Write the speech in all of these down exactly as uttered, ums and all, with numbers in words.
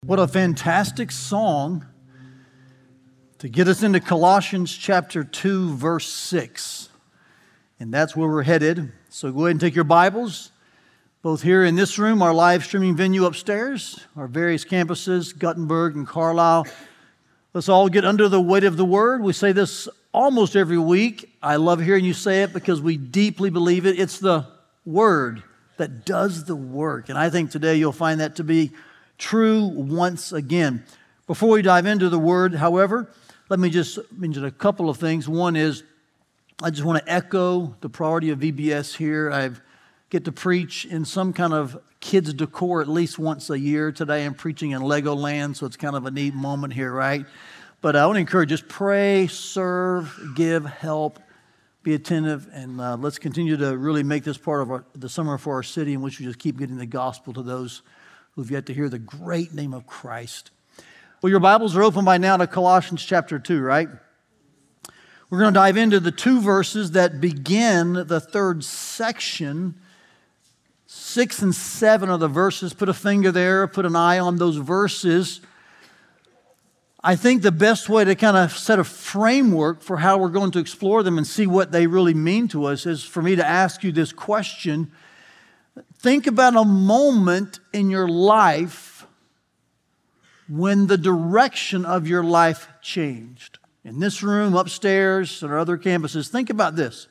What a fantastic song to get us into Colossians chapter two, verse six. And that's where we're headed. So go ahead and take your Bibles, both here in this room, our live streaming venue upstairs, our various campuses, Guttenberg and Carlisle. Let's all get under the weight of the Word. We say this almost every week. I love hearing you say it because we deeply believe it. It's the Word that does the work. And I think today you'll find that to be true once again. Before we dive into the Word, however, let me just mention a couple of things. One is, I just want to echo the priority of V B S here. I get to preach in some kind of kids' decor at least once a year. Today I'm preaching in Legoland, so it's kind of a neat moment here, right? But I want to encourage, just pray, serve, give, help, be attentive, and uh, let's continue to really make this part of our, the summer for our city in which we just keep getting the gospel to those who've yet to hear the great name of Christ. Well, your Bibles are open by now to Colossians chapter two, right? We're going to dive into the two verses that begin the third section. Six and seven are the verses. Put a finger there, put an eye on those verses. I think the best way to kind of set a framework for how we're going to explore them and see what they really mean to us is for me to ask you this question. Think about a moment in your life when the direction of your life changed. In this room, upstairs, or other campuses, think about this.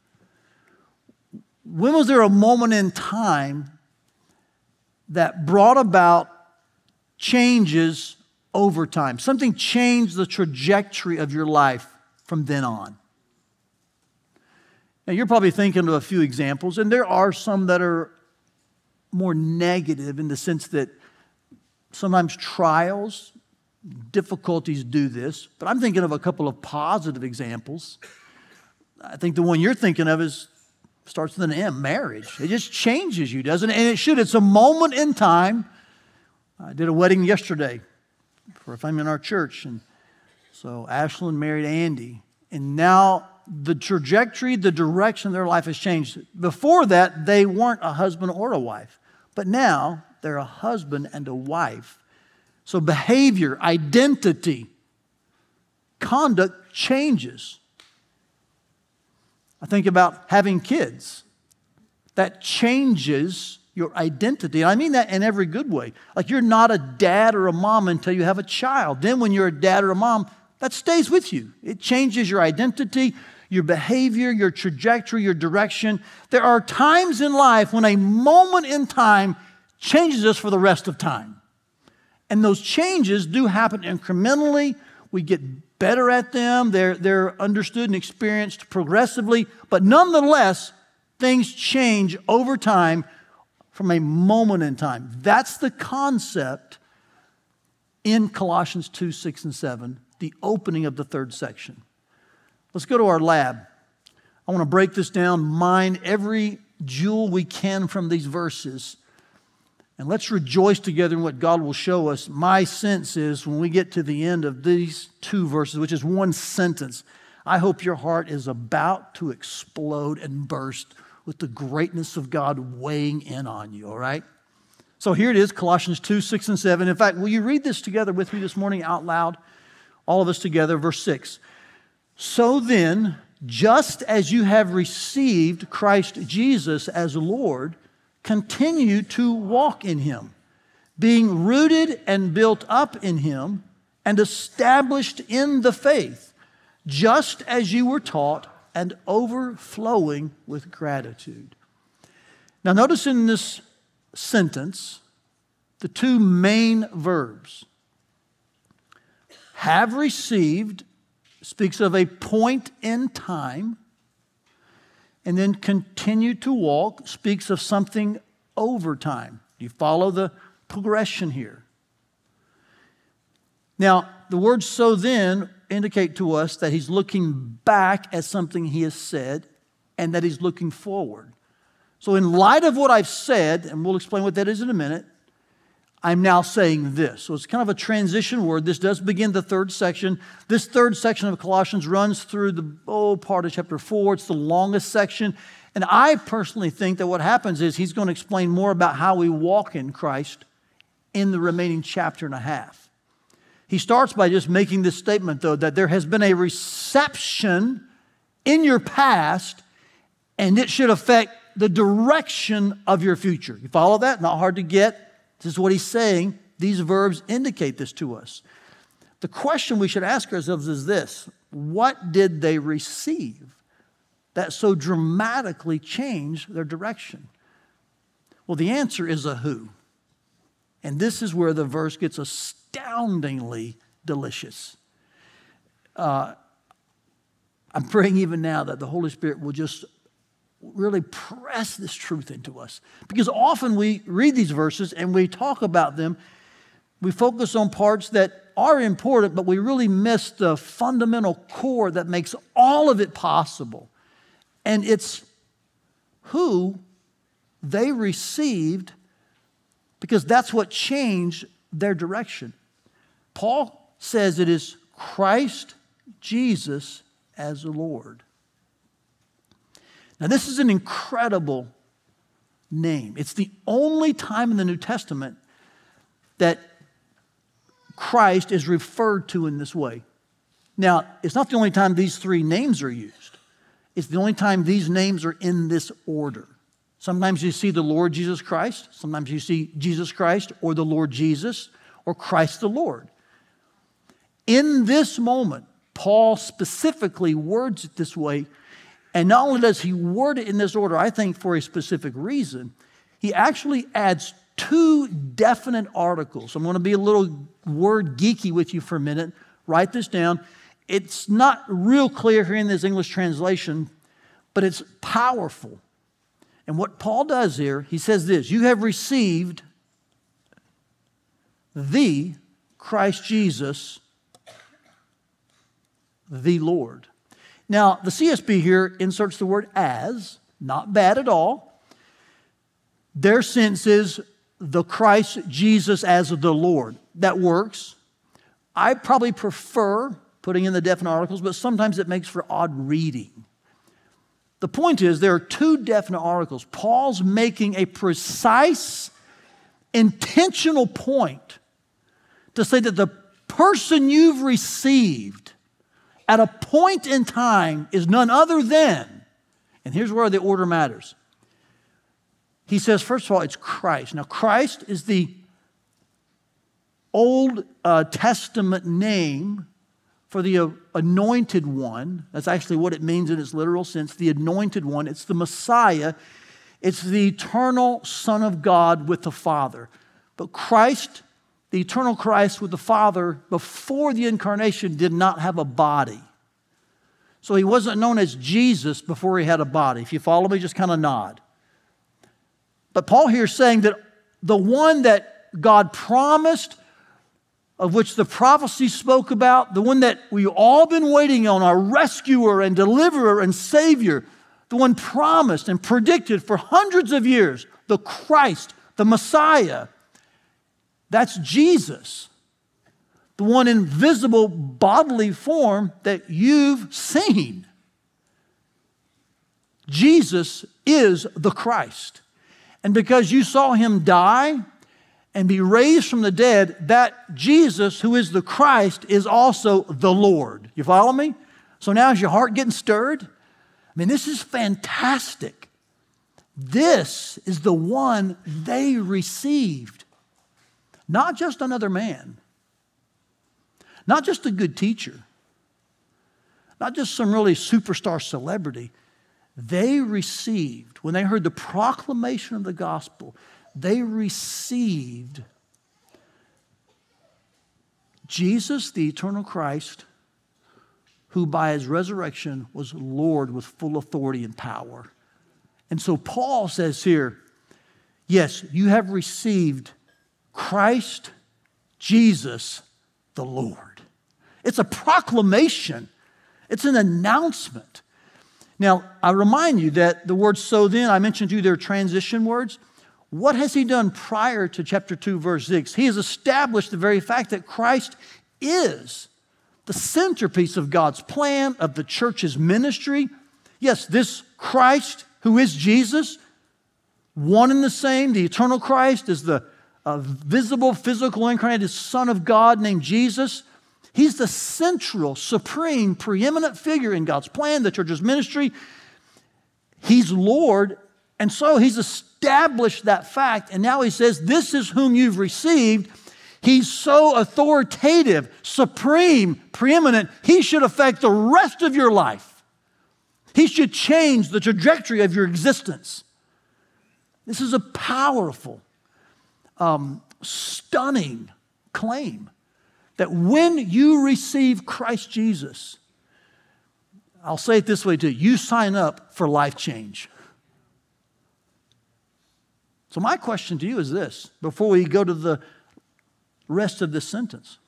When was there a moment in time that brought about changes over time? Something changed the trajectory of your life from then on. Now, you're probably thinking of a few examples, and there are some that are more negative in the sense that sometimes trials, difficulties do this, but I'm thinking of a couple of positive examples. I think the one you're thinking of is starts with an M, marriage. It just changes you, doesn't it? And it should. It's a moment in time. I did a wedding yesterday for a family in our church, and so Ashlyn married Andy, and now the trajectory, the direction of their life has changed. Before that, they weren't a husband or a wife, but now they're a husband and a wife. So behavior, identity, conduct changes. I think about having kids. That changes your identity. And I mean that in every good way. Like you're not a dad or a mom until you have a child. Then when you're a dad or a mom, that stays with you. It changes your identity, your behavior, your trajectory, your direction. There are times in life when a moment in time changes us for the rest of time. And those changes do happen incrementally. We get better at them. They're, they're understood and experienced progressively. But nonetheless, things change over time from a moment in time. That's the concept in Colossians two, six, and seven, the opening of the third section. Let's go to our lab. I want to break this down, mine every jewel we can from these verses. And let's rejoice together in what God will show us. My sense is when we get to the end of these two verses, which is one sentence, I hope your heart is about to explode and burst with the greatness of God weighing in on you, all right? So here it is, Colossians two, six, and seven. In fact, will you read this together with me this morning out loud? All of us together, verse six. So then, just as you have received Christ Jesus as Lord, continue to walk in Him, being rooted and built up in Him and established in the faith, just as you were taught and overflowing with gratitude. Now notice in this sentence the two main verbs. Have received speaks of a point in time, and then continue to walk speaks of something over time. You follow the progression here. Now, the words so then indicate to us that he's looking back at something he has said and that he's looking forward. So in light of what I've said, and we'll explain what that is in a minute, I'm now saying this. So it's kind of a transition word. This does begin the third section. This third section of Colossians runs through the whole part of chapter four. It's the longest section. And I personally think that what happens is he's going to explain more about how we walk in Christ in the remaining chapter and a half. He starts by just making this statement, though, that there has been a reception in your past, and it should affect the direction of your future. You follow that? Not hard to get. This is what he's saying. These verbs indicate this to us. The question we should ask ourselves is this: what did they receive that so dramatically changed their direction? Well, the answer is a who. And this is where the verse gets astoundingly delicious. Uh, I'm praying even now that the Holy Spirit will just really press this truth into us. Because often we read these verses and we talk about them. We focus on parts that are important, but we really miss the fundamental core that makes all of it possible. And it's who they received, because that's what changed their direction. Paul says it is Christ Jesus as the Lord. Now, this is an incredible name. It's the only time in the New Testament that Christ is referred to in this way. Now, it's not the only time these three names are used. It's the only time these names are in this order. Sometimes you see the Lord Jesus Christ. Sometimes you see Jesus Christ or the Lord Jesus or Christ the Lord. In this moment, Paul specifically words it this way. And not only does he word it in this order, I think for a specific reason, he actually adds two definite articles. I'm going to be a little word geeky with you for a minute. Write this down. It's not real clear here in this English translation, but it's powerful. And what Paul does here, he says this: you have received the Christ Jesus, the Lord. Now, the C S B here inserts the word as, not bad at all. Their sense is the Christ Jesus as the Lord. That works. I probably prefer putting in the definite articles, but sometimes it makes for odd reading. The point is, there are two definite articles. Paul's making a precise, intentional point to say that the person you've received at a point in time is none other than, and here's where the order matters. He says, first of all, it's Christ. Now, Christ is the Old uh, Testament name for the uh, anointed one. That's actually what it means in its literal sense, the anointed one. It's the Messiah. It's the eternal Son of God with the Father. But Christ, the eternal Christ with the Father, before the incarnation did not have a body. So he wasn't known as Jesus before he had a body. If you follow me, just kind of nod. But Paul here is saying that the one that God promised, of which the prophecy spoke about, the one that we've all been waiting on, our rescuer and deliverer and Savior, the one promised and predicted for hundreds of years, the Christ, the Messiah, that's Jesus, the one in visible bodily form that you've seen. Jesus is the Christ. And because you saw him die and be raised from the dead, that Jesus, who is the Christ, is also the Lord. You follow me? So now is your heart getting stirred? I mean, this is fantastic. This is the one they received. Not just another man. Not just a good teacher. Not just some really superstar celebrity. They received, when they heard the proclamation of the gospel, they received Jesus, the eternal Christ, who by his resurrection was Lord with full authority and power. And so Paul says here, yes, you have received Christ, Jesus, the Lord. It's a proclamation. It's an announcement. Now, I remind you that the word so then, I mentioned to you their transition words. What has he done prior to chapter two, verse six? He has established the very fact that Christ is the centerpiece of God's plan, of the church's ministry. Yes, this Christ, who is Jesus, one and the same, the eternal Christ, is the a visible, physical, incarnated Son of God named Jesus. He's the central, supreme, preeminent figure in God's plan, the church's ministry. He's Lord, and so he's established that fact, and now he says, this is whom you've received. He's so authoritative, supreme, preeminent, he should affect the rest of your life. He should change the trajectory of your existence. This is a powerful, um, stunning claim that when you receive Christ Jesus, I'll say it this way too, you sign up for life change. So my question to you is this, before we go to the rest of this sentence.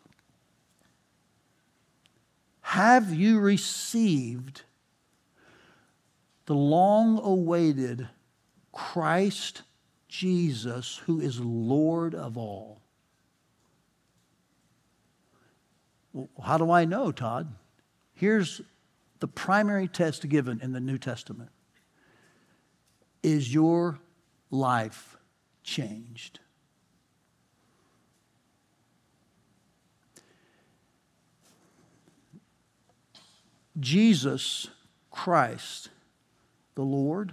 Have you received the long-awaited Christ Jesus, who is Lord of all? Well, how do I know, Todd? Here's the primary test given in the New Testament. Is your life changed? Jesus Christ, the Lord,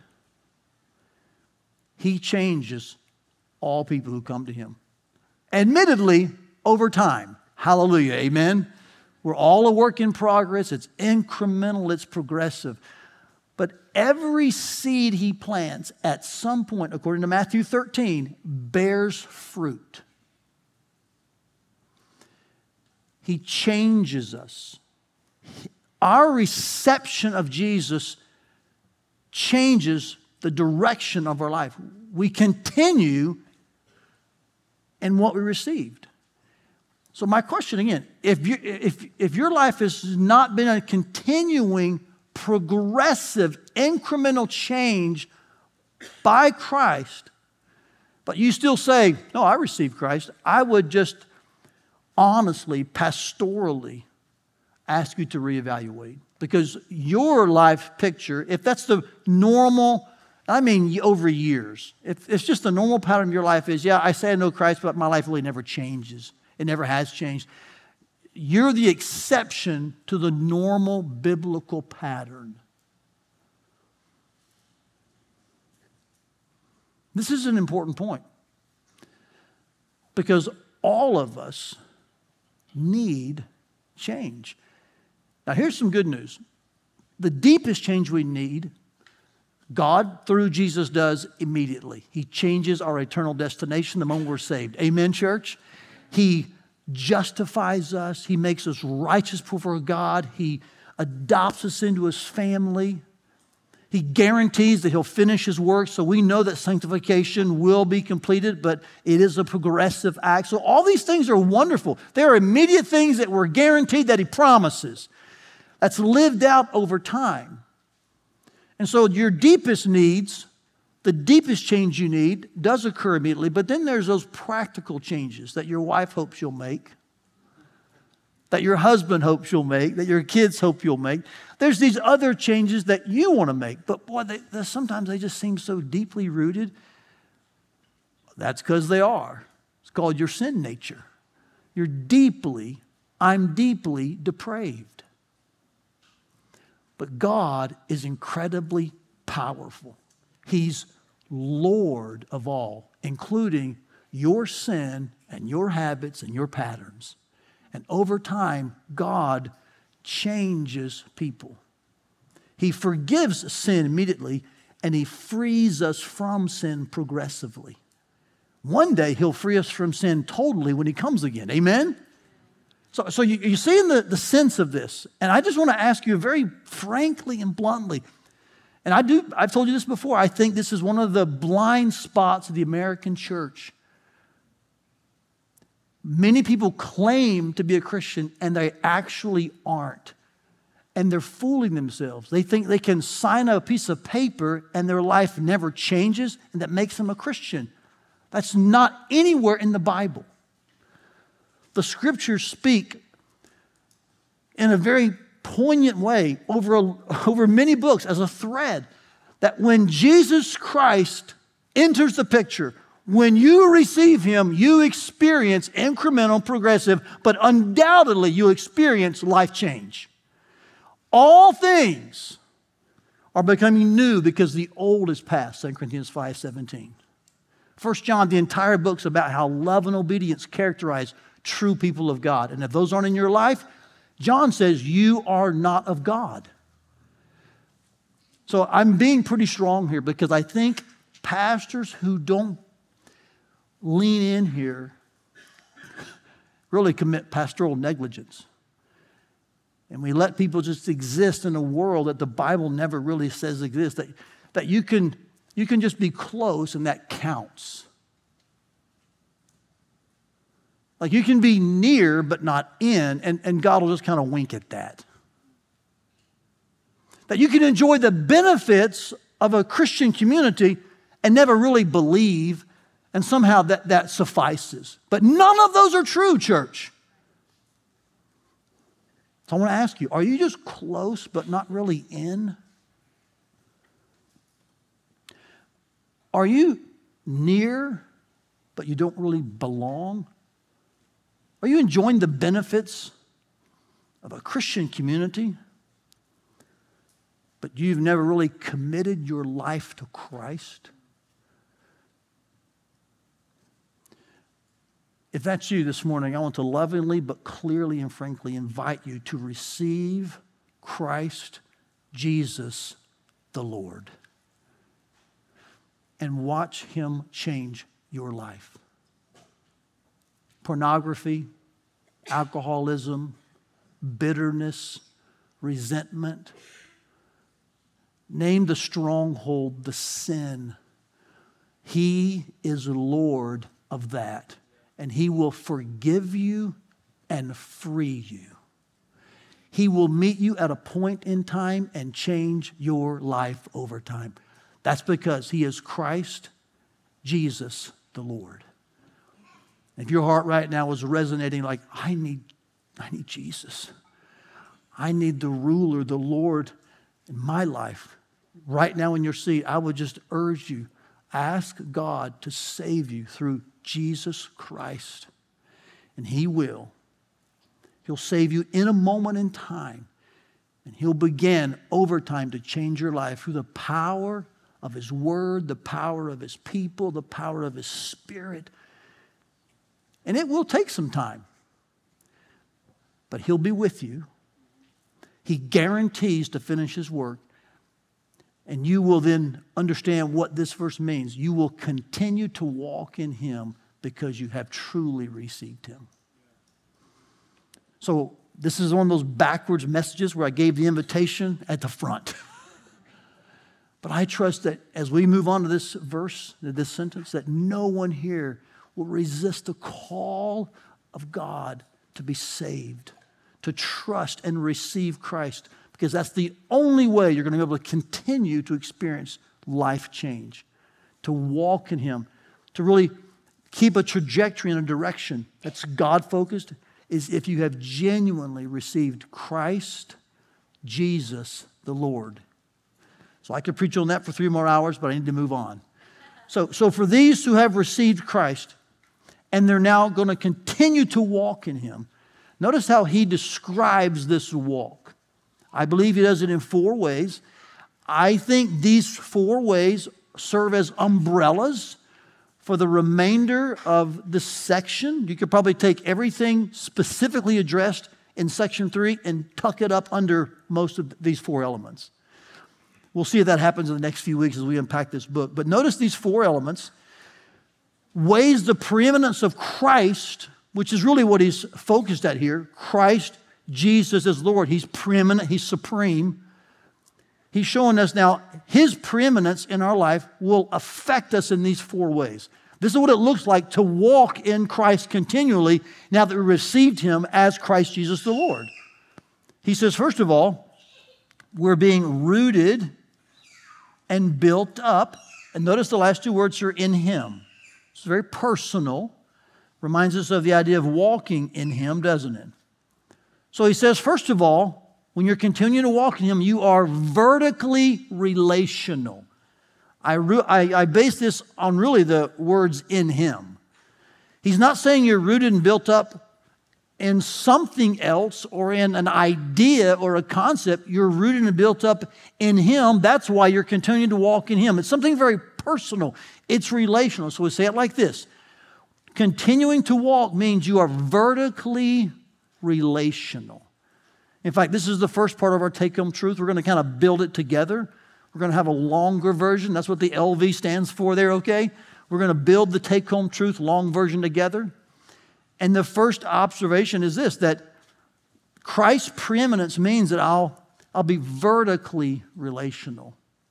he changes all people who come to him. Admittedly, over time. Hallelujah, amen? We're all a work in progress. It's incremental, it's progressive. But every seed he plants at some point, according to Matthew thirteen, bears fruit. He changes us. Our reception of Jesus changes the direction of our life. We continue in what we received. So my question again, if, you, if, if your life has not been a continuing, progressive, incremental change by Christ, but you still say, no, I received Christ, I would just honestly, pastorally ask you to reevaluate. Because your life picture, if that's the normal, I mean over years, if it's just the normal pattern of your life is, yeah, I say I know Christ, but my life really never changes. It never has changed. You're the exception to the normal biblical pattern. This is an important point. Because all of us need change. Now, here's some good news. The deepest change we need, God, through Jesus, does immediately. He changes our eternal destination the moment we're saved. Amen, church? He justifies us. He makes us righteous before God. He adopts us into his family. He guarantees that he'll finish his work, so we know that sanctification will be completed, but it is a progressive act. So all these things are wonderful. They are immediate things that we're guaranteed that he promises. That's lived out over time. And so your deepest needs, the deepest change you need, does occur immediately, but then there's those practical changes that your wife hopes you'll make, that your husband hopes you'll make, that your kids hope you'll make. There's these other changes that you want to make, but boy, they, they, sometimes they just seem so deeply rooted. That's because they are. It's called your sin nature. You're deeply, I'm deeply depraved. But God is incredibly powerful. He's Lord of all, including your sin and your habits and your patterns. And over time, God changes people. He forgives sin immediately, and he frees us from sin progressively. One day, he'll free us from sin totally when he comes again. Amen? So, so you, you see in the, the sense of this, and I just want to ask you very frankly and bluntly, and I do, I've told you this before, I think this is one of the blind spots of the American church. Many people claim to be a Christian, and they actually aren't. And they're fooling themselves. They think they can sign a piece of paper and their life never changes, and that makes them a Christian. That's not anywhere in the Bible. The scriptures speak in a very poignant way over, a, over many books as a thread that when Jesus Christ enters the picture, When you receive Him, you experience incremental, progressive, but undoubtedly you experience life change. All things are becoming new because the old is past, Second Corinthians five seventeen. First John, the entire book's about how love and obedience characterize true people of God. And if those aren't in your life, John says you are not of God. So I'm being pretty strong here because I think pastors who don't lean in here really commit pastoral negligence. And we let people just exist in a world that the Bible never really says exists, that, that you can, you can just be close and that counts. Like you can be near but not in, and, and God will just kind of wink at that. That you can enjoy the benefits of a Christian community and never really believe, and somehow that, that suffices. But none of those are true, church. So I want to ask you, are you just close but not really in? Are you near but you don't really belong? Are you enjoying the benefits of a Christian community, but you've never really committed your life to Christ? If that's you this morning, I want to lovingly but clearly and frankly invite you to receive Christ Jesus the Lord and watch Him change your life. Pornography, alcoholism, bitterness, resentment. Name the stronghold, the sin. He is Lord of that. And He will forgive you and free you. He will meet you at a point in time and change your life over time. That's because He is Christ, Jesus, the Lord. If your heart right now is resonating like, I need, I need Jesus. I need the ruler, the Lord in my life. Right now in your seat, I would just urge you, ask God to save you through Jesus Christ. And He will. He'll save you in a moment in time. And He'll begin over time to change your life through the power of His Word, the power of His people, the power of His Spirit. And it will take some time. But He'll be with you. He guarantees to finish His work. And you will then understand what this verse means. You will continue to walk in Him because you have truly received Him. So this is one of those backwards messages where I gave the invitation at the front. But I trust that as we move on to this verse, this sentence, that no one here will resist the call of God to be saved, to trust and receive Christ. Because that's the only way you're going to be able to continue to experience life change, to walk in Him, to really keep a trajectory in a direction that's God-focused, is if you have genuinely received Christ, Jesus, the Lord. So I could preach on that for three more hours, but I need to move on. So, so for these who have received Christ, and they're now going to continue to walk in Him, notice how He describes this walk. I believe He does it in four ways. I think these four ways serve as umbrellas for the remainder of this section. You could probably take everything specifically addressed in section three and tuck it up under most of these four elements. We'll see if that happens in the next few weeks as we unpack this book. But notice these four elements. Weighs the preeminence of Christ, which is really what he's focused at here. Christ, Jesus is Lord. He's preeminent. He's supreme. He's showing us now His preeminence in our life will affect us in these four ways. This is what it looks like to walk in Christ continually now that we received Him as Christ Jesus the Lord. He says, first of all, we're being rooted and built up. And notice the last two words are in Him. It's very personal. Reminds us of the idea of walking in Him, doesn't it? So he says, first of all, when you're continuing to walk in Him, you are vertically relational. I, re- I, I base this on really the words in Him. He's not saying you're rooted and built up in something else or in an idea or a concept. You're rooted and built up in Him. That's why you're continuing to walk in Him. It's something very personal. It's relational. So we say it like this. Continuing to walk means you are vertically relational. In fact, this is the first part of our take-home truth. We're going to kind of build it together. We're going to have a longer version. That's what the L V stands for there, okay? We're going to build the take-home truth long version together. And the first observation is this, that Christ's preeminence means that I'll, I'll be vertically relational.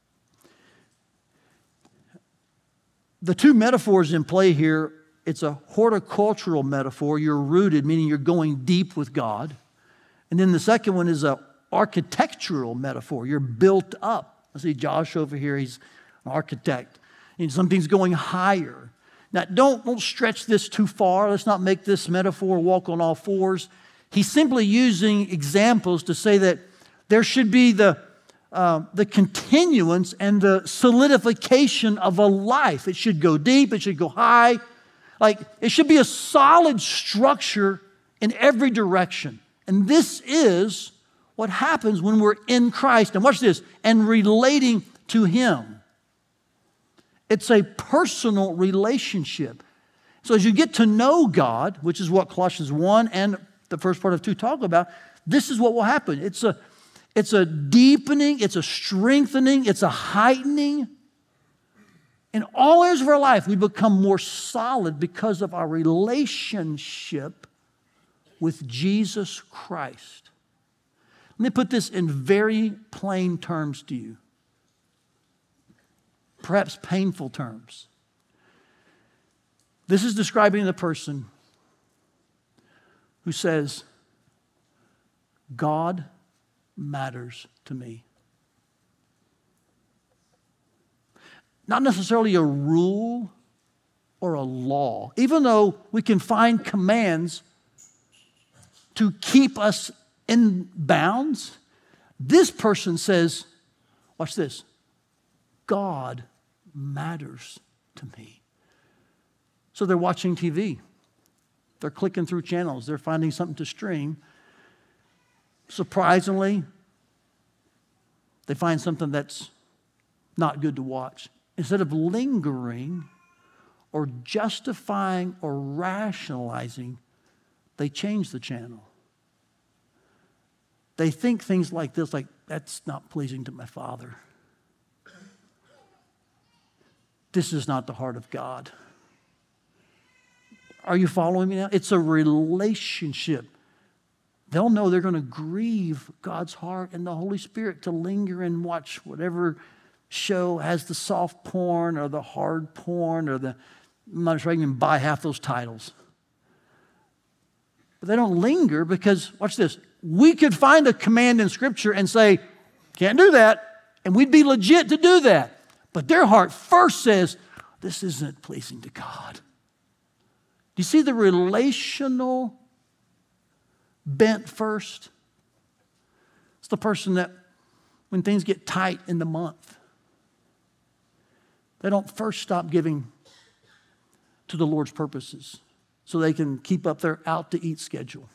The two metaphors in play here, it's a horticultural metaphor. You're rooted, meaning you're going deep with God. And then the second one is an architectural metaphor. You're built up. I see Josh over here. He's an architect. And something's going higher. Now, don't, don't stretch this too far. Let's not make this metaphor walk on all fours. He's simply using examples to say that there should be the, uh, the continuance and the solidification of a life. It should go deep. It should go high. Like, it should be a solid structure in every direction. And this is what happens when we're in Christ. And watch this, and relating to Him. It's a personal relationship. So as you get to know God, which is what Colossians one and the first part of two talk about, this is what will happen. It's a, it's a deepening, it's a strengthening, it's a heightening. In all areas of our life, we become more solid because of our relationship with Jesus Christ. Let me put this in very plain terms to you. Perhaps painful terms. This is describing the person who says, God matters to me. Not necessarily a rule or a law, even though we can find commands to keep us in bounds. This person says, watch this, God matters to me. So they're watching T V. They're clicking through channels. They're finding something to stream. Surprisingly, they find something that's not good to watch. Instead of lingering or justifying or rationalizing, they change the channel. They think things like this, like, that's not pleasing to my Father. This is not the heart of God. Are you following me now? It's a relationship. They'll know they're going to grieve God's heart and the Holy Spirit to linger and watch whatever show has the soft porn or the hard porn or the, I'm not sure I can even buy half those titles. But they don't linger because, watch this, we could find a command in Scripture and say, can't do that, and we'd be legit to do that. But their heart first says, this isn't pleasing to God. Do you see the relational bent first? It's the person that when things get tight in the month, they don't first stop giving to the Lord's purposes so they can keep up their out-to-eat schedule.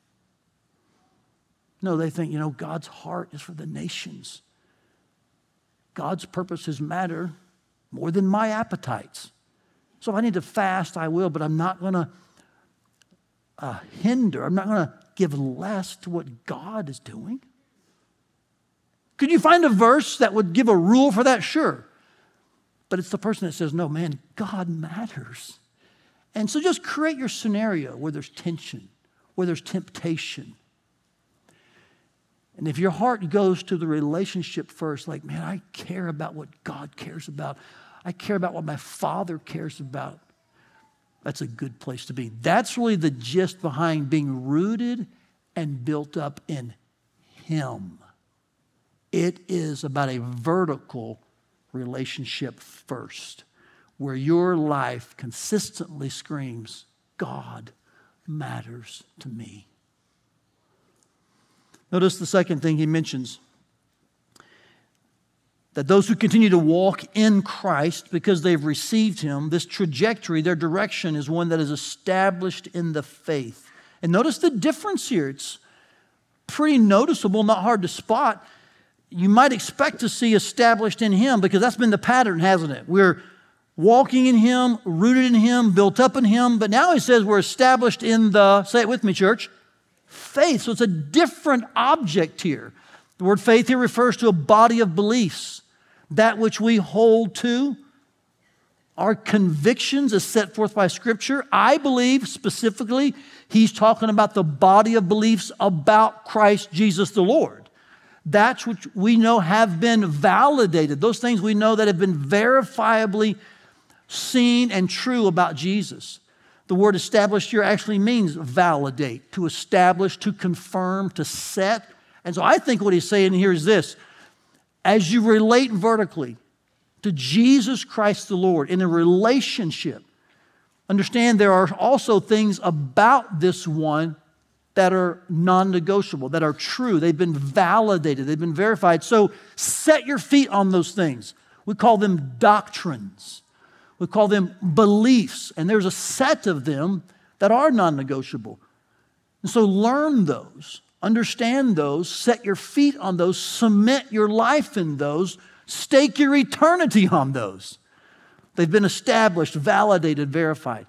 No, they think, you know, God's heart is for the nations. God's purposes matter more than my appetites. So if I need to fast, I will, but I'm not going to uh, hinder. I'm not going to give less to what God is doing. Could you find a verse that would give a rule for that? Sure. But it's the person that says, no, man, God matters. And so just create your scenario where there's tension, where there's temptation. And if your heart goes to the relationship first, like, man, I care about what God cares about. I care about what my Father cares about. That's a good place to be. That's really the gist behind being rooted and built up in Him. It is about a vertical relationship first, where your life consistently screams, God matters to me. Notice the second thing he mentions. that those who continue to walk in Christ because they've received Him, this trajectory, their direction is one that is established in the faith. And notice the difference here. It's pretty noticeable, not hard to spot. You might expect to see established in Him because that's been the pattern, hasn't it? We're walking in Him, rooted in Him, built up in Him, but now He says we're established in the, say it with me, church, faith. So it's a different object here. The word faith here refers to a body of beliefs, that which we hold to, our convictions as set forth by Scripture. I believe specifically he's talking about the body of beliefs about Christ Jesus the Lord. That's which we know have been validated. Those things we know that have been verifiably seen and true about Jesus. The word established here actually means validate, to establish, to confirm, to set. And so I think what he's saying here is this: as you relate vertically to Jesus Christ the Lord in a relationship, understand there are also things about this one that are non-negotiable, that are true. They've been validated. They've been verified. So set your feet on those things. We call them doctrines. We call them beliefs. And there's a set of them that are non-negotiable. And so learn those. Understand those, set your feet on those, cement your life in those, stake your eternity on those. They've been established, validated, verified.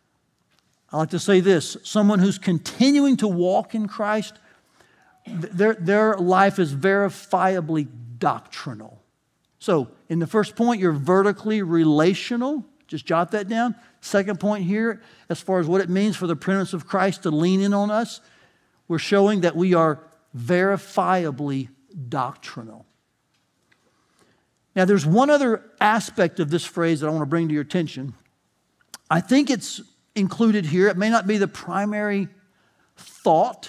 I like to say this: someone who's continuing to walk in Christ, their, their life is verifiably doctrinal. So, in the first point, you're vertically relational. Just jot that down. Second point here, as far as what it means for the presence of Christ to lean in on us, we're showing that we are verifiably doctrinal. Now, there's one other aspect of this phrase that I want to bring to your attention. I think it's included here. It may not be the primary thought,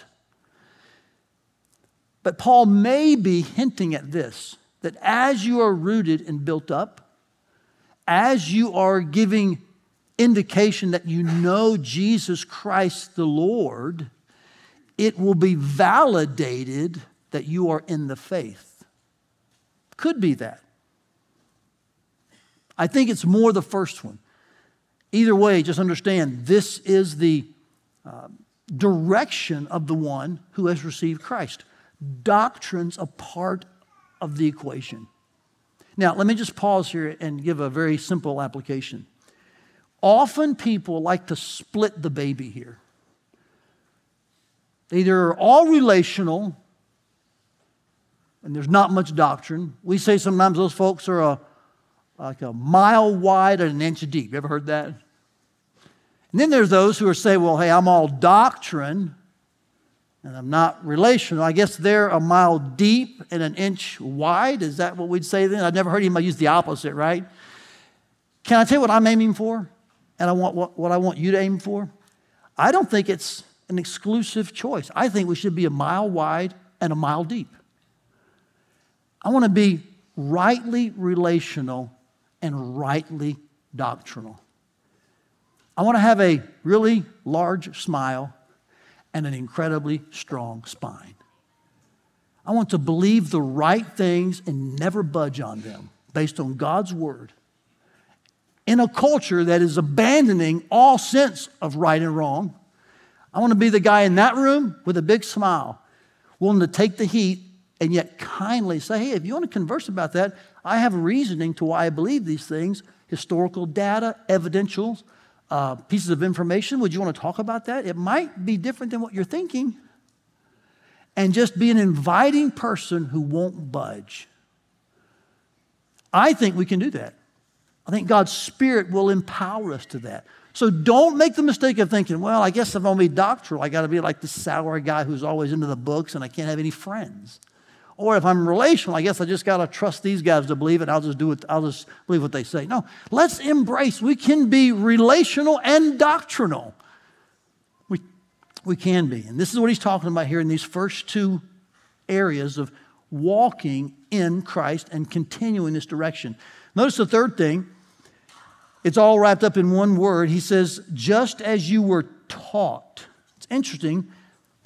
but Paul may be hinting at this, that as you are rooted and built up, as you are giving indication that you know Jesus Christ the Lord, it will be validated that you are in the faith. Could be that. I think it's more the first one. Either way, just understand this is the uh, direction of the one who has received Christ. Doctrine's a part of the equation. Now, let me just pause here and give a very simple application. Often people like to split the baby here. They either are all relational, and there's not much doctrine. We say sometimes those folks are a, like a mile wide and an inch deep. You ever heard that? And then there's those who are saying, well, hey, I'm all doctrine, and I'm not relational. I guess they're a mile deep and an inch wide. Is that what we'd say then? I've never heard anybody use the opposite, right? Can I tell you what I'm aiming for? And I want what, what I want you to aim for? I don't think it's an exclusive choice. I think we should be a mile wide and a mile deep. I want to be rightly relational and rightly doctrinal. I want to have a really large smile and an incredibly strong spine. I want to believe the right things and never budge on them based on God's word in a culture that is abandoning all sense of right and wrong. I want to be the guy in that room with a big smile, willing to take the heat and yet kindly say, hey, if you want to converse about that, I have reasoning to why I believe these things, historical data, evidential uh, pieces of information. Would you want to talk about that? It might be different than what you're thinking. And just be an inviting person who won't budge. I think we can do that. I think God's Spirit will empower us to that. So don't make the mistake of thinking, well, I guess if I'm going to be doctrinal, I got to be like this sour guy who's always into the books and I can't have any friends. Or if I'm relational, I guess I just got to trust these guys to believe it. I'll just do it. I'll just believe what they say. No, let's embrace. We can be relational and doctrinal. We, we can be. And this is what he's talking about here in these first two areas of walking in Christ and continuing this direction. Notice the third thing. It's all wrapped up in one word. He says, just as you were taught. It's interesting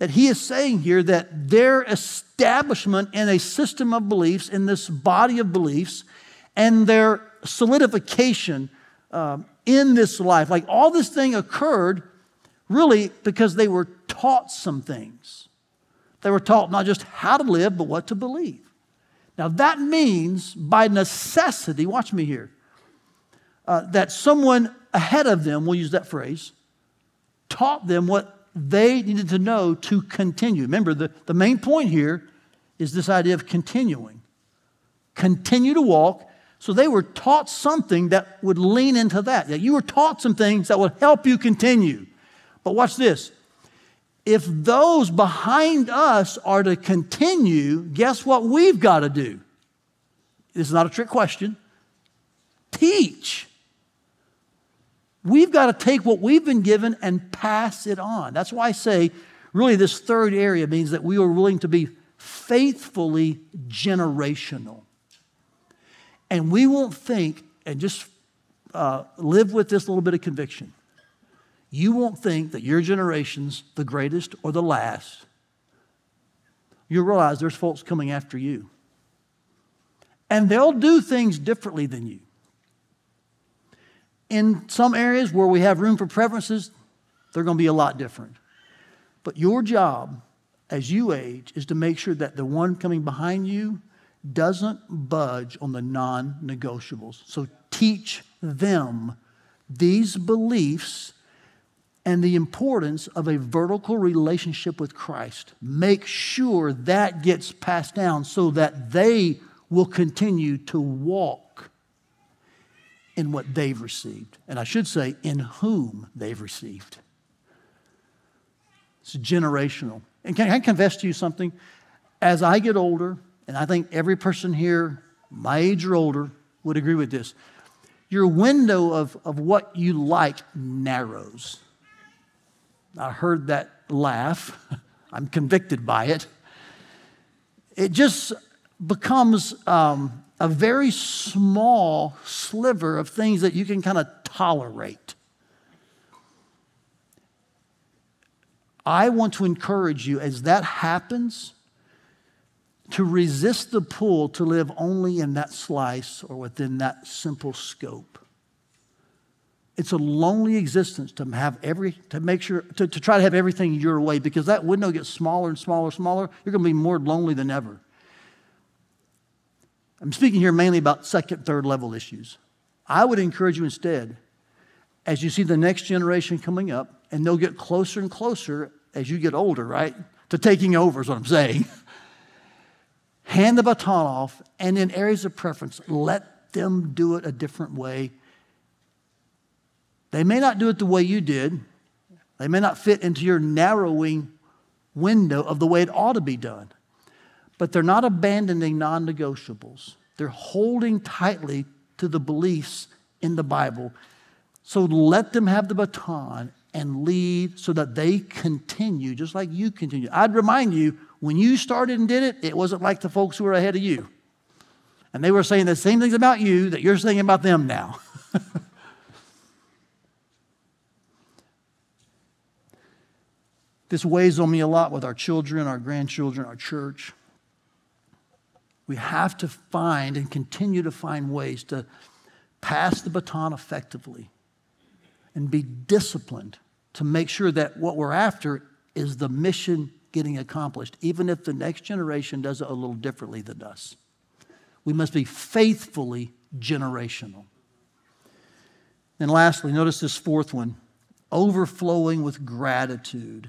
that he is saying here that their establishment in a system of beliefs, in this body of beliefs, and their solidification um, in this life, like all this thing occurred really because they were taught some things. They were taught not just how to live, but what to believe. Now that means by necessity, watch me here, uh, that someone ahead of them, we'll use that phrase, taught them what they needed to know to continue. Remember, the, the main point here is this idea of continuing. Continue to walk. So they were taught something that would lean into that. Yeah, you were taught some things that would help you continue. But watch this. If those behind us are to continue, guess what we've got to do? This is not a trick question. Teach. We've got to take what we've been given and pass it on. That's why I say, really, this third area means that we are willing to be faithfully generational. And we won't think, and just uh, live with this little bit of conviction. You won't think that your generation's the greatest or the last. You'll realize there's folks coming after you. And they'll do things differently than you. In some areas where we have room for preferences, they're going to be a lot different. But your job as you age is to make sure that the one coming behind you doesn't budge on the non-negotiables. So teach them these beliefs and the importance of a vertical relationship with Christ. Make sure that gets passed down so that they will continue to walk in what they've received. And I should say, in whom they've received. It's generational. And can I confess to you something? As I get older, and I think every person here, my age or older, would agree with this, your window of, of what you like narrows. I heard that laugh. I'm convicted by it. It just becomes um, a very small sliver of things that you can kind of tolerate. I want to encourage you, as that happens, to resist the pull to live only in that slice or within that simple scope. It's a lonely existence to have every, to make sure, to, to try to have everything your way, because that window gets smaller and smaller and smaller. You're going to be more lonely than ever. I'm speaking here mainly about second, third level issues. I would encourage you instead, as you see the next generation coming up, and they'll get closer and closer as you get older, right? To taking over is what I'm saying. Hand the baton off, and in areas of preference, let them do it a different way. They may not do it the way you did. They may not fit into your narrowing window of the way it ought to be done. But they're not abandoning non-negotiables. They're holding tightly to the beliefs in the Bible. So let them have the baton and lead so that they continue just like you continue. I'd remind you, when you started and did it, it wasn't like the folks who were ahead of you. And they were saying the same things about you that you're saying about them now. This weighs on me a lot with our children, our grandchildren, our church. We have to find and continue to find ways to pass the baton effectively and be disciplined to make sure that what we're after is the mission getting accomplished, even if the next generation does it a little differently than us. We must be faithfully generational. And lastly, notice this fourth one, overflowing with gratitude.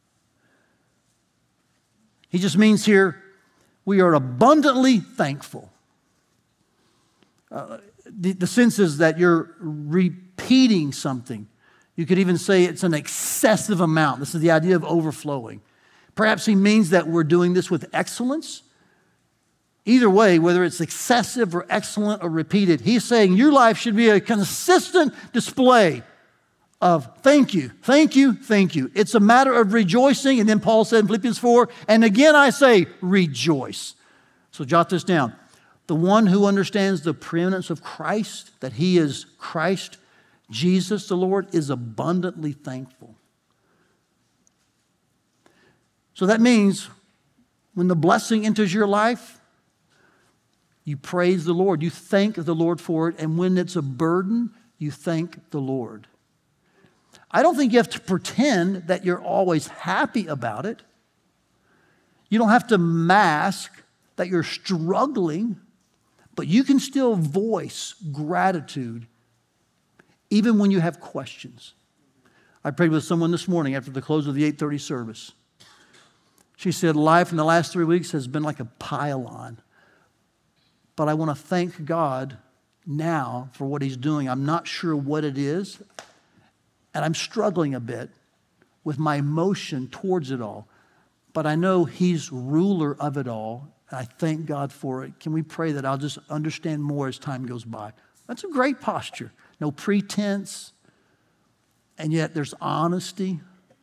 He just means here, we are abundantly thankful. Uh, the, the sense is that you're repeating something. You could even say it's an excessive amount. This is the idea of overflowing. Perhaps he means that we're doing this with excellence. Either way, whether it's excessive or excellent or repeated, he's saying your life should be a consistent display of thank you, thank you, thank you. It's a matter of rejoicing. And then Paul said in Philippians four, and again I say rejoice. So jot this down. The one who understands the preeminence of Christ, that he is Christ, Jesus the Lord, is abundantly thankful. So that means when the blessing enters your life, you praise the Lord. You thank the Lord for it. And when it's a burden, you thank the Lord. I don't think you have to pretend that you're always happy about it. You don't have to mask that you're struggling, but you can still voice gratitude even when you have questions. I prayed with someone this morning after the close of the eight thirty service. She said, life in the last three weeks has been like a pile-on. But I want to thank God now for what He's doing. I'm not sure what it is, and I'm struggling a bit with my emotion towards it all. But I know He's ruler of it all, and I thank God for it. Can we pray that I'll just understand more as time goes by? That's a great posture. No pretense, and yet there's honesty.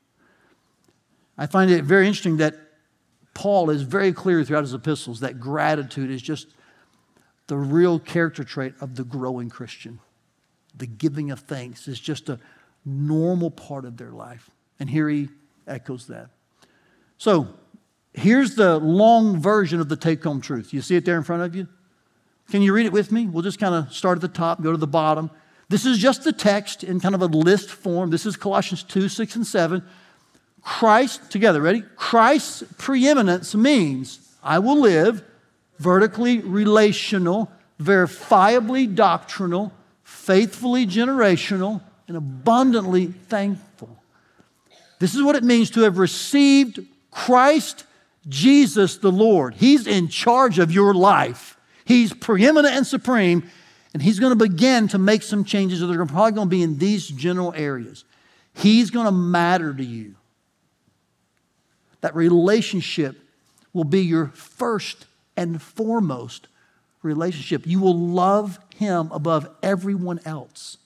I find it very interesting that Paul is very clear throughout his epistles that gratitude is just the real character trait of the growing Christian. The giving of thanks is just a normal part of their life. And here he echoes that. So here's the long version of the take-home truth. You see it there in front of you? Can you read it with me? We'll just kind of start at the top, go to the bottom. This is just the text in kind of a list form. This is Colossians two, six, and seven. Christ, together, ready? Christ's preeminence means I will live vertically relational, verifiably doctrinal, faithfully generational, and abundantly thankful. This is what it means to have received Christ Jesus the Lord. He's in charge of your life. He's preeminent and supreme, and He's going to begin to make some changes that are probably going to be in these general areas. He's going to matter to you. That relationship will be your first and foremost relationship. You will love Him above everyone else.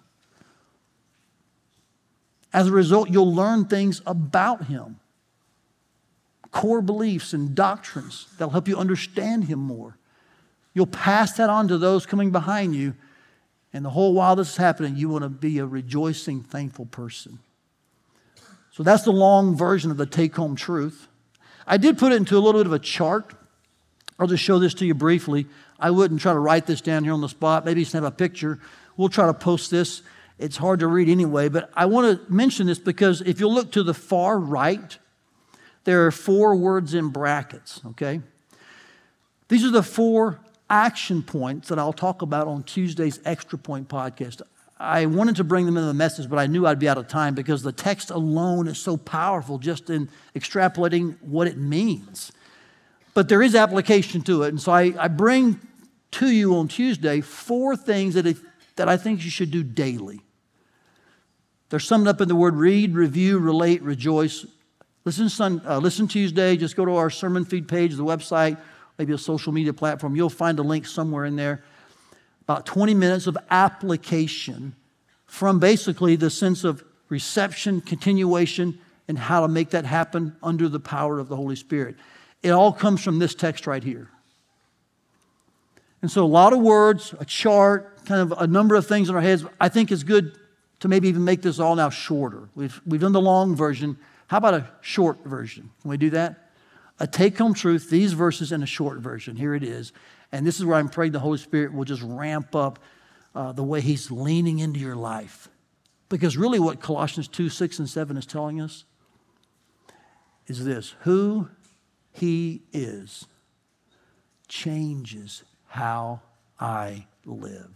As a result, you'll learn things about Him, core beliefs and doctrines that'll help you understand Him more. You'll pass that on to those coming behind you, and the whole while this is happening, you want to be a rejoicing, thankful person. So that's the long version of the take-home truth. I did put it into a little bit of a chart. I'll just show this to you briefly. I wouldn't try to write this down here on the spot. Maybe just have a picture. We'll try to post this. It's hard to read anyway, but I want to mention this because if you look to the far right, there are four words in brackets, okay? These are the four action points that I'll talk about on Tuesday's Extra Point podcast. I wanted to bring them into the message, but I knew I'd be out of time because the text alone is so powerful just in extrapolating what it means. But there is application to it. And so I, I bring to you on Tuesday four things that, it, that I think you should do daily. They're summed up in the word read, review, relate, rejoice. Listen, son, uh, listen Tuesday. Just go to our sermon feed page, the website, maybe a social media platform. You'll find a link somewhere in there. About twenty minutes of application from basically the sense of reception, continuation, and how to make that happen under the power of the Holy Spirit. It all comes from this text right here. And so a lot of words, a chart, kind of a number of things in our heads. I think it's good to maybe even make this all now shorter. We've, we've done the long version. How about a short version? Can we do that? A take-home truth, these verses in a short version. Here it is. And this is where I'm praying the Holy Spirit will just ramp up uh, the way He's leaning into your life. Because really what Colossians two, six, and seven is telling us is this. Who He is changes how I live.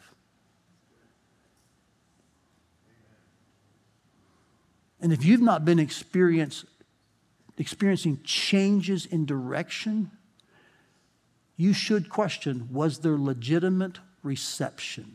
And if you've not been experience, experiencing changes in direction, you should question, was there legitimate reception?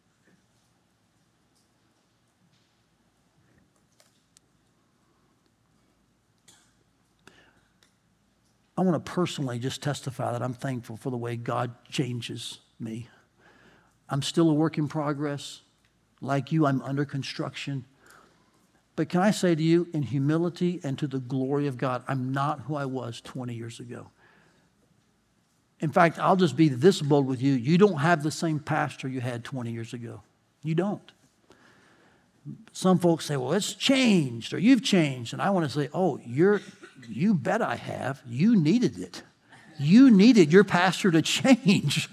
I want to personally just testify that I'm thankful for the way God changes me. I'm still a work in progress. Like you, I'm under construction. But can I say to you, in humility and to the glory of God, I'm not who I was twenty years ago. In fact, I'll just be this bold with you. You don't have the same pastor you had twenty years ago. You don't. Some folks say, well, it's changed or you've changed. And I want to say, oh, you're You bet I have. You needed it. You needed your pastor to change.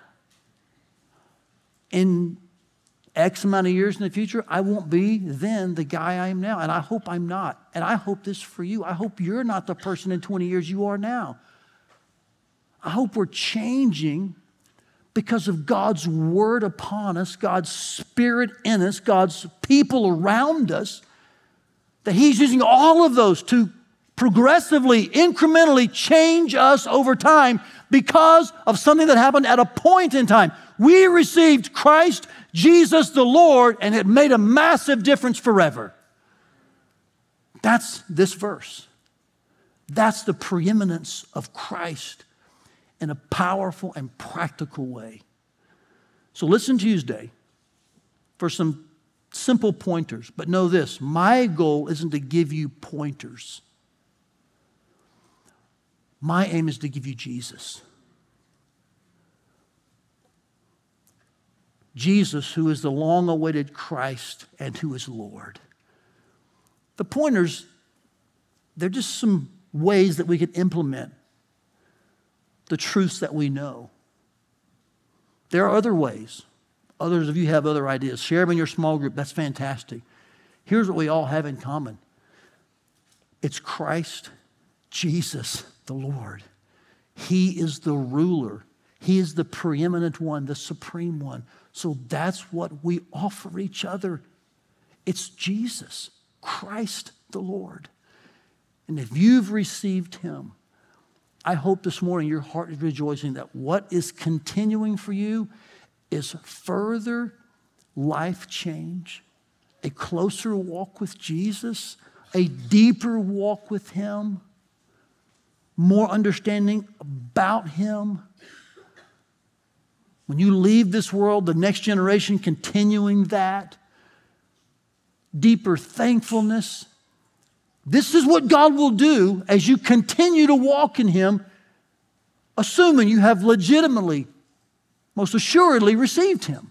In X amount of years in the future, I won't be then the guy I am now. And I hope I'm not. And I hope this for you. I hope you're not the person in twenty years you are now. I hope we're changing because of God's word upon us, God's Spirit in us, God's people around us, that He's using all of those to progressively, incrementally change us over time because of something that happened at a point in time. We received Christ Jesus the Lord, and it made a massive difference forever. That's this verse. That's the preeminence of Christ in a powerful and practical way. So listen Tuesday for some simple pointers. But know this, my goal isn't to give you pointers. My aim is to give you Jesus. Jesus, who is the long-awaited Christ and who is Lord. The pointers, they're just some ways that we can implement the truths that we know. There are other ways. Others of you have other ideas. Share them in your small group. That's fantastic. Here's what we all have in common. It's Christ, Jesus, the Lord. He is the ruler. He is the preeminent one, the supreme one. So that's what we offer each other. It's Jesus, Christ the Lord. And if you've received Him, I hope this morning your heart is rejoicing that what is continuing for you is further life change, a closer walk with Jesus, a deeper walk with Him, more understanding about Him. When you leave this world, the next generation continuing that, deeper thankfulness. This is what God will do as you continue to walk in Him, assuming you have legitimately, most assuredly received Him.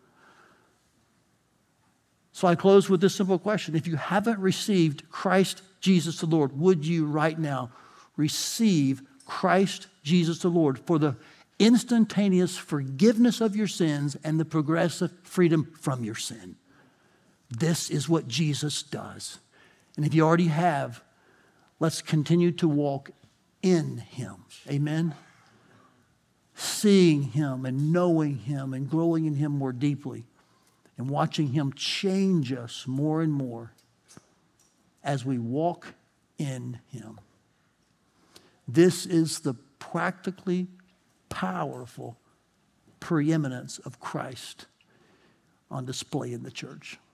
So I close with this simple question. If you haven't received Christ Jesus the Lord, would you right now receive Christ Jesus the Lord for the instantaneous forgiveness of your sins and the progressive freedom from your sin? This is what Jesus does. And if you already have, let's continue to walk in Him. Amen? Seeing Him and knowing Him and growing in Him more deeply and watching Him change us more and more as we walk in Him. This is the practically powerful preeminence of Christ on display in the church.